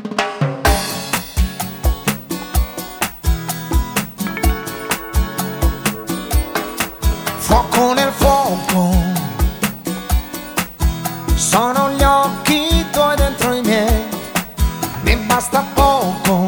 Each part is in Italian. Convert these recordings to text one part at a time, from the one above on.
Fuoco nel fuoco, sono gli occhi tuoi dentro i miei, mi basta poco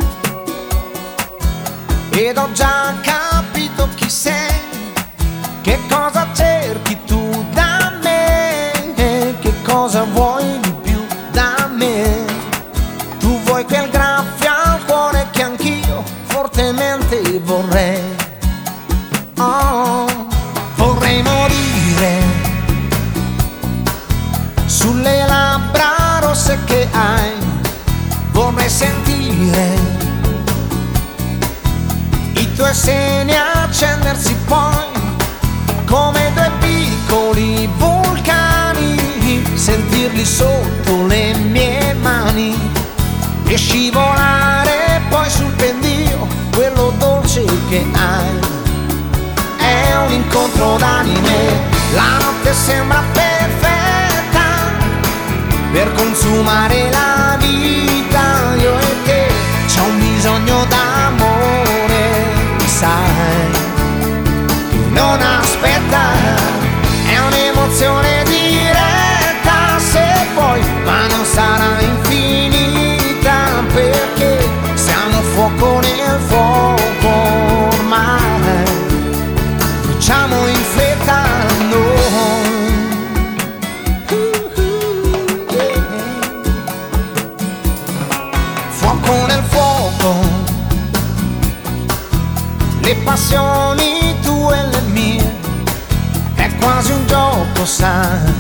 ed ho già capito chi sei, che cosa cerchi tu da me, che cosa vuoi di più da me. Tu vuoi quel graffio al cuore che anch'io fortemente vorrei. Oh, vorrei morire sulle labbra rosse che hai, vorrei sentire i tuoi seni accendersi poi come due piccoli vulcani, sentirli sotto le mie mani e scivolare poi sul pendio, quello dolce che hai. È un incontro d'anime, la notte sembra perfetta per consumare la vita. Io e te c'ho un bisogno d'amore, sai, che non aspetta, è un'emozione diretta se vuoi, ma non sarà infinita perché siamo fuoco nel fuoco ormai. Facciamo in fretta noi, yeah. Fuoco nel fuoco, le passioni tue e le mie, è quasi un gioco, sai,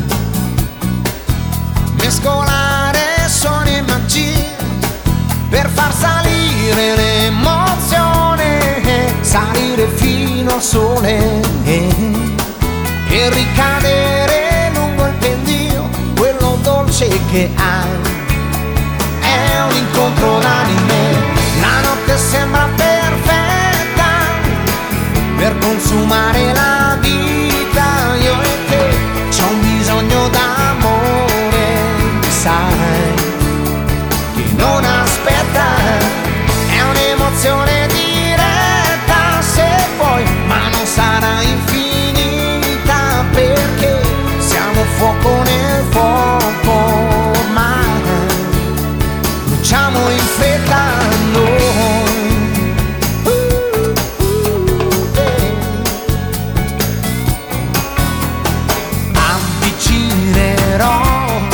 mescolare suoni e magie per far salire l'emozione, salire fino al sole e ricadere lungo il pendio, quello dolce che hai. È un incontro d'anime, la notte sembra perfetta per consumare la vita. Io e te c'ho un bisogno d'amore, sai, che non aspetta, è un'emozione diretta se vuoi, ma non sarà infinita perché siamo fuoco nel fuoco ormai. Bruciamo in fretta noi, avvicinerò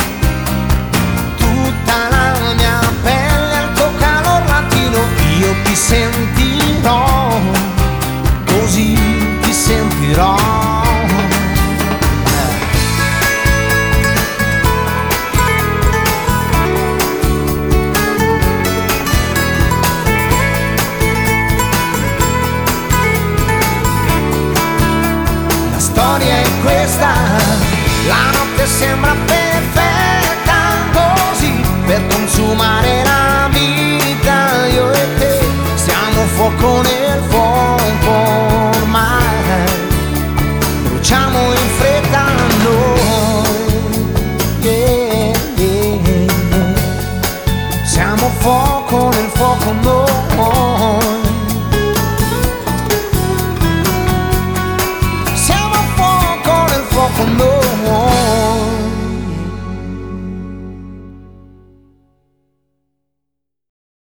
tutta la mia pelle al tuo calor latino, io ti sentirò, così ti sentirò. La storia è questa, la notte sembra perfetta così per consumare la vita. Io e te siamo fuoco nel fuoco ormai, bruciamo in fretta noi, yeah, yeah, yeah. Siamo fuoco